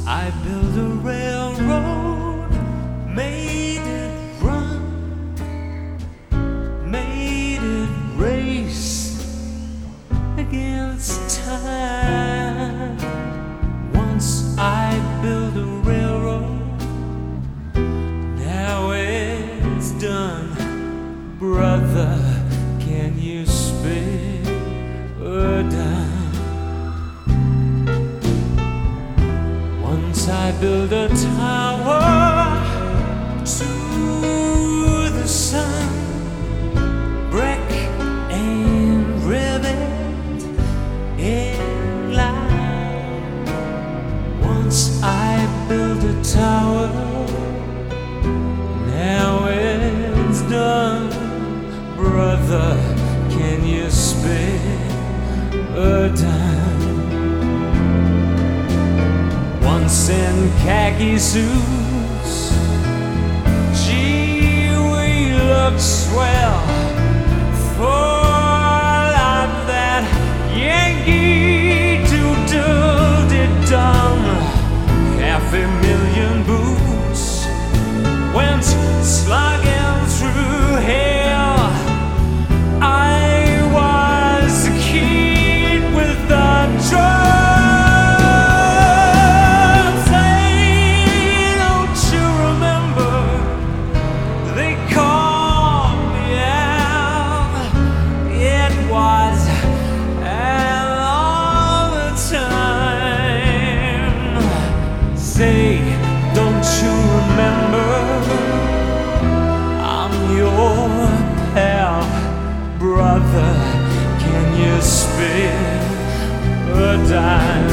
I built a railroad, made it run, made it race against time. Once I built a railroad, now it's done. Brother, can you spare a dime? Once I built a tower to the sun, brick and rivet in line. Once I built a tower, now it's done. Brother, can you spare a dime? Once in khaki suits, gee, we looked swell for like that Yankee doodle-de-dum. 500,000 boots went slugging through hell. I was a kid with a drum. Say, don't you remember? I'm your pal, brother. Can you spare a dime?